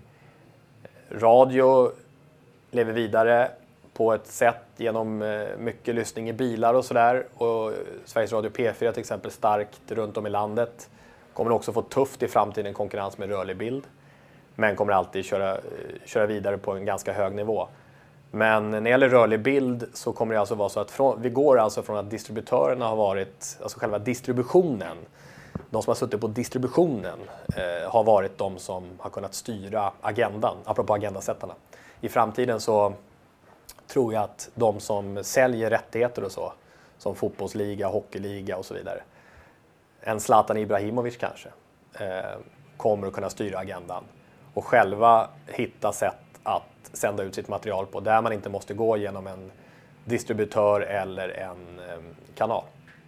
Radio lever vidare på ett sätt genom mycket lyssning i bilar och sådär. Och Sveriges Radio P fyra till exempel starkt runt om i landet. Kommer också få tufft i framtiden konkurrens med rörlig bild. Men kommer alltid köra, köra vidare på en ganska hög nivå. Men när det gäller rörlig bild så kommer det alltså vara så att från, vi går alltså från att distributörerna har varit, alltså själva distributionen, de som har suttit på distributionen eh, har varit de som har kunnat styra agendan, apropå agendasättarna. I framtiden så tror jag att de som säljer rättigheter och så, som fotbollsliga, hockeyliga och så vidare, en Zlatan Ibrahimovic kanske, eh, kommer att kunna styra agendan och själva hitta sätt att sända ut sitt material på där man inte måste gå genom en distributör eller en eh, kanal.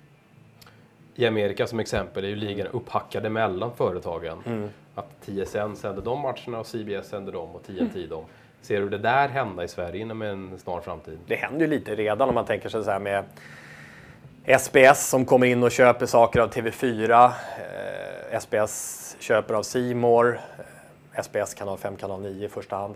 I Amerika som exempel är ju ligan upphackade mellan företagen. Mm. Att T S N sänder de matcherna och C B S sänder dem och T N T mm. dem. Ser du det där hända i Sverige inom en snar framtid? Det händer ju lite redan om man tänker sig så här med S B S som kommer in och köper saker av T V fyra. Eh, S B S köper av C More. Eh, S B S kanal fem, kanal nio i första hand.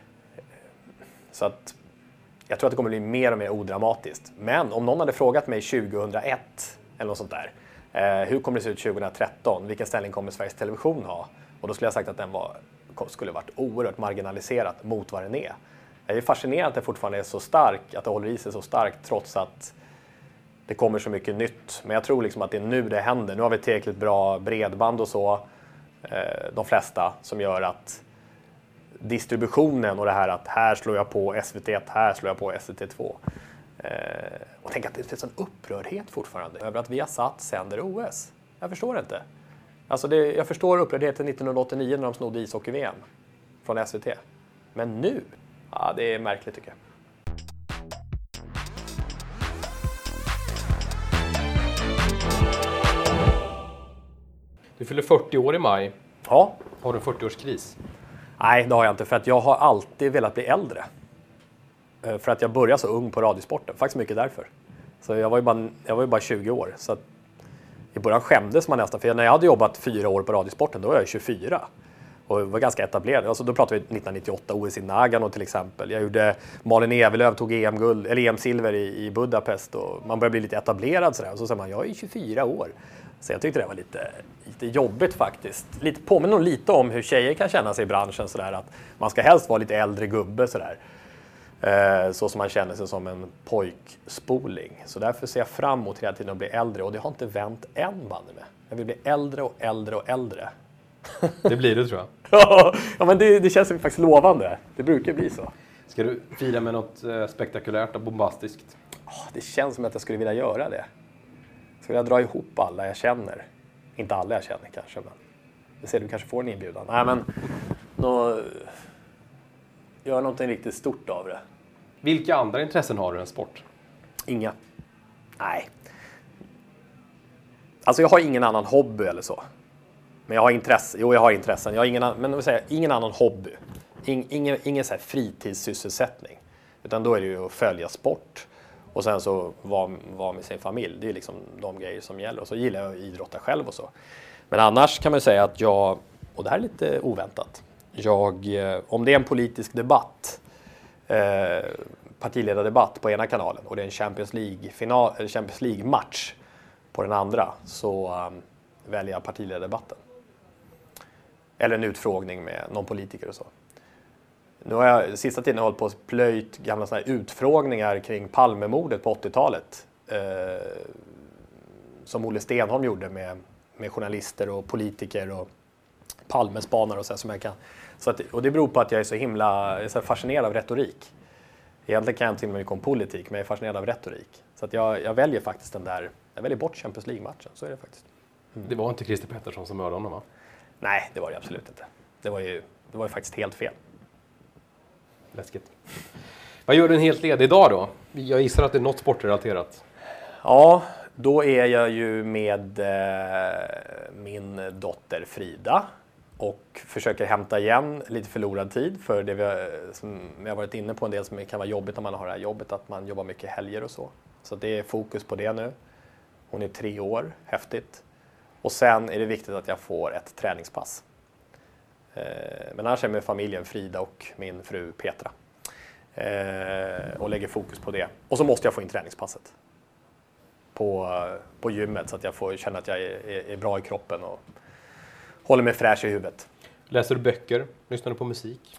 Så att jag tror att det kommer bli mer och mer odramatiskt. Men om någon hade frågat mig tjugohundraett eller något sånt där. Eh, hur kommer det se ut tjugohundratretton? Vilken ställning kommer Sveriges Television ha? Och då skulle jag sagt att den var, skulle varit oerhört marginaliserat mot vad den är. Jag är fascinerad att det fortfarande är så stark, att det håller i sig så starkt trots att det kommer så mycket nytt. Men jag tror liksom att det är nu det händer. Nu har vi tillräckligt bra bredband och så. Eh, de flesta som gör att distributionen och det här att här slår jag på S V T ett, här slår jag på S V T två. Eh, och tänk att det är en sån upprördhet fortfarande över att Viasat sänder O S. Jag förstår inte. Alltså det, jag förstår upprördheten nittonhundraåttionio när de snodde ishockey-V M från S V T. Men nu? Ja, det är märkligt tycker jag. Du fyller fyrtio år i maj. Ja. Har du en fyrtioårskris? Nej, det har jag inte. För att jag har alltid velat bli äldre. För att jag började så ung på Radiosporten. Faktiskt mycket därför. Så jag var ju bara, jag var ju bara tjugo år. Så att i början skämdes man nästan. För när jag hade jobbat fyra år på Radiosporten, då var jag tjugofyra. Och var ganska etablerad. Alltså, då pratade vi nittonhundranittioåtta, O S i Nagano till exempel. Jag gjorde, Malin Evelöv tog E M-guld, eller E M-silver i, i Budapest. Och man började bli lite etablerad sådär. Och så sa man, jag är tjugofyra år. Så jag tyckte det var lite, lite jobbigt faktiskt. Lite, påminner nog lite om hur tjejer kan känna sig i branschen sådär. Att man ska helst vara lite äldre gubbe sådär. Eh, så som man känner sig som en pojkspoling. Så därför ser jag fram emot hela tiden att bli äldre. Och det har inte vänt än, banne med. Jag vill bli äldre och äldre och äldre. Det blir du tror jag. Ja, men det, det känns ju faktiskt lovande. Det brukar bli så. Ska du fira med något eh, spektakulärt och bombastiskt? Oh, det känns som att jag skulle vilja göra det. Jag skulle vilja dra ihop alla jag känner. Inte alla jag känner kanske, men vi ser, du kanske får en inbjudan. Nej, men nå, gör någonting riktigt stort av det. Vilka andra intressen har du än sport? Inga. Nej. Alltså jag har ingen annan hobby eller så. Men jag har intresse. Jo, jag har intressen. Jag har ingen, men vill säga, ingen annan hobby. In, ingen ingen så här fritidssysselsättning. Utan då är det ju att följa sport. Och sen så vara var med sin familj. Det är liksom de grejer som gäller. Och så gillar jag att idrotta själv och så. Men annars kan man säga att jag, och det här är lite oväntat. Jag, om det är en politisk debatt eh, partiledardebatt på ena kanalen och det är en Champions League-final, eller Champions League-match på den andra, så um, väljer jag partiledardebatten. Eller en utfrågning med någon politiker och så. Nu har jag sista tiden hållit på att plöjt gamla såna här utfrågningar kring Palmemordet på åttiotalet. Eh, som Olle Stenholm gjorde med, med journalister och politiker och Palmespanare och så här, som jag kan. Så att, och det beror på att jag är så himla är så fascinerad av retorik. Egentligen kan jag inte mycket om politik, men jag är fascinerad av retorik. Så att jag, jag väljer faktiskt den där, jag väljer bort Champions League-matchen, så är det faktiskt. Mm. Det var inte Christer Pettersson som mördade honom, va? Nej, det var det absolut inte. Det var ju, det var ju faktiskt helt fel. Läskigt. Vad gör du en helt ledig idag då? Jag gissar att det är något sportrelaterat. Ja, då är jag ju med eh, min dotter Frida och försöker hämta igen lite förlorad tid för det vi har, som jag har varit inne på en del som kan vara jobbigt om man har det här jobbet, att man jobbar mycket helger och så. Så det är fokus på det nu. Hon är tre år, häftigt. Och sen är det viktigt att jag får ett träningspass. Eh, men annars är jag med familjen Frida och min fru Petra. Eh, och lägger fokus på det. Och så måste jag få in träningspasset på, på gymmet så att jag får känna att jag är, är, är bra i kroppen och håller mig fräsch i huvudet. Läser du böcker? Lyssnar du på musik?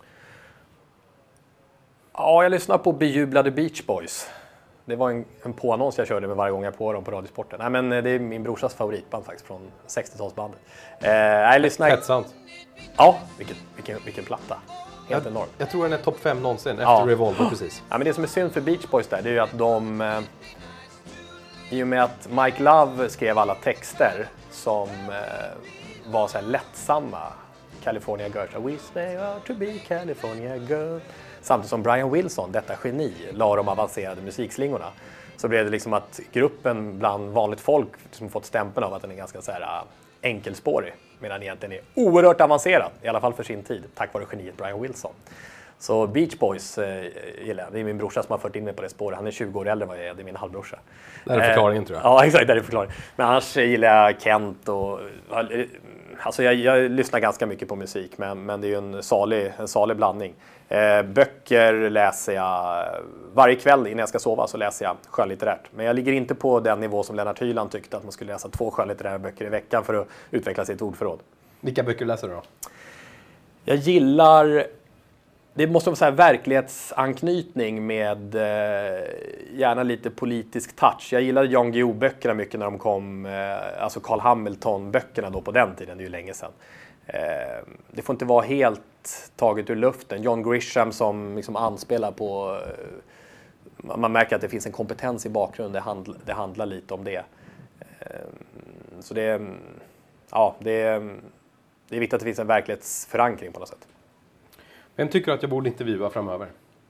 Ja, jag lyssnar på bejublade Beach Boys. Det var en, en påannons jag körde med varje gång jag på dem på Radiosporten. Nej, men det är min brorsas favoritband faktiskt från sextiotalsbandet. Eh, jag lyssnar... Fettsant. Ja, vilken, vilken, vilken platta. Helt jag, enorm. Jag tror den är topp fem någonsin efter ja. Revolver precis. Ja, men det som är synd för Beach Boys där, det är ju att de... Eh, I och med att Mike Love skrev alla texter som eh, var så här lättsamma. California Girls. We say are to be California Girl. Samtidigt som Brian Wilson, detta geni, la de avancerade musikslingorna. Så blev det liksom att gruppen bland vanligt folk som fått stämpeln av att den är ganska så här uh, enkelspårig. Medan egentligen är oerhört avancerad, i alla fall för sin tid, tack vare geniet Brian Wilson. Så Beach Boys eh, gillar jag. Det är min brorsa som har fört in mig på det spåret. Han är tjugo år äldre än vad jag är, det är min halvbrorsa. Det är förklaringen eh, tror jag. Ja, exakt, det är förklaringen. Men annars gillar jag Kent och... Alltså jag, jag lyssnar ganska mycket på musik, men, men det är ju en salig, en salig blandning. Eh, böcker läser jag varje kväll innan jag ska sova, så läser jag skönlitterärt. Men jag ligger inte på den nivå som Lennart Hyland tyckte, att man skulle läsa två skönlitterära böcker i veckan för att utveckla sitt ordförråd. Vilka böcker läser du då? Jag gillar... Det måste vara så här verklighetsanknytning med eh, gärna lite politisk touch. Jag gillade Jan Guillou-böckerna mycket när de kom, eh, alltså Carl Hamilton-böckerna då på den tiden, det är ju länge sedan. Eh, det får inte vara helt taget ur luften. John Grisham som liksom anspelar på, eh, man märker att det finns en kompetens i bakgrunden, det, handl, det handlar lite om det. Eh, så det, ja, det, det är viktigt att det finns en verklighetsförankring på något sätt. Vem tycker att jag borde intervjua framöver?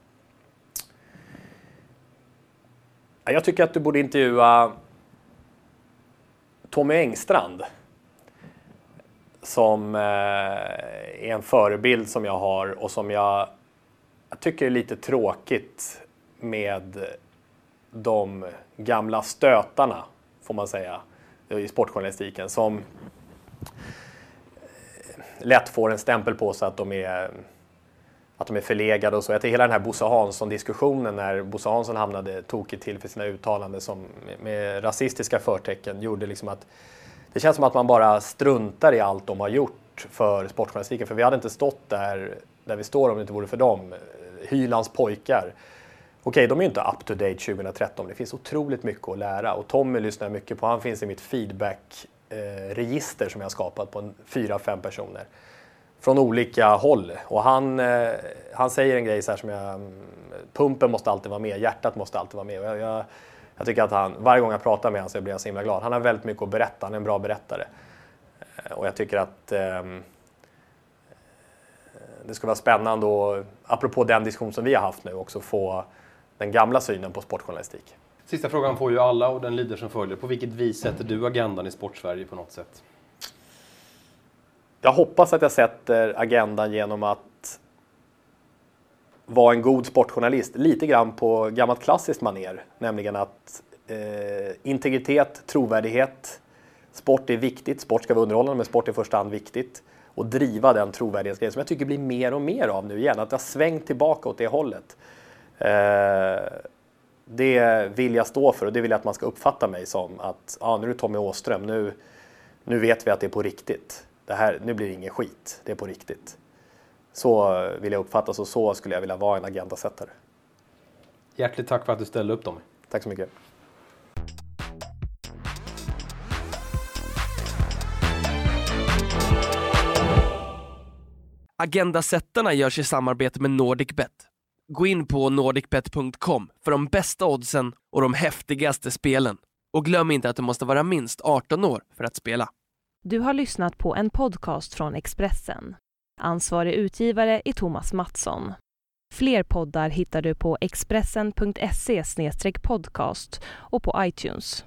Jag tycker att du borde intervjua Tommy Engstrand. Som är en förebild som jag har och som jag, jag tycker är lite tråkigt med de gamla stötarna, får man säga, i sportjournalistiken. Som lätt får en stämpel på sig att de är... att de är förlegade och så. Jag tycker hela den här Bosse Hansson-diskussionen när Bosse Hansson hamnade tokigt till för sina uttalanden som med rasistiska förtecken gjorde liksom att det känns som att man bara struntar i allt de har gjort för sportjournalistiken. För vi hade inte stått där, där vi står om det inte vore för dem. Hylands pojkar. Okej, de är ju inte up to date tjugohundratretton. Det finns otroligt mycket att lära. Och Tommy lyssnar jag mycket på. Han finns i mitt feedback-register som jag har skapat på en fyra, fem personer. Från olika håll. Och han, eh, han säger en grej så här som jag... Pumpen måste alltid vara med. Hjärtat måste alltid vara med. Och jag, jag, jag tycker att han... Varje gång jag pratar med honom så blir jag så himla glad. Han har väldigt mycket att berätta. Han är en bra berättare. Eh, och jag tycker att... Eh, det ska vara spännande och apropå den diskussion som vi har haft nu också få den gamla synen på sportjournalistik. Sista frågan får ju alla och den lider som följer. På vilket vis sätter du agendan i Sportsverige på något sätt? Jag hoppas att jag sätter agendan genom att vara en god sportjournalist. Lite grann på gammalt klassiskt maner. Nämligen att eh, integritet, trovärdighet, sport är viktigt. Sport ska vara underhållande, men sport är i första hand viktigt. Och driva den trovärdighetsgrejen som jag tycker blir mer och mer av nu igen. Att jag har svängt tillbaka åt det hållet. Eh, det vill jag stå för och det vill jag att man ska uppfatta mig som att ah, nu är det Tommy Åström, nu, nu vet vi att det är på riktigt. Det här, nu blir det ingen skit, det är på riktigt. Så vill jag uppfattas och så skulle jag vilja vara en agendasättare. Hjärtligt tack för att du ställde upp, Tommy. Tack så mycket. Agendasättarna görs i samarbete med NordicBet. Gå in på nordic bet punkt com för de bästa oddsen och de häftigaste spelen. Och glöm inte att du måste vara minst arton år för att spela. Du har lyssnat på en podcast från Expressen. Ansvarig utgivare är Thomas Mattsson. Fler poddar hittar du på expressen punkt se slash podcast och på iTunes.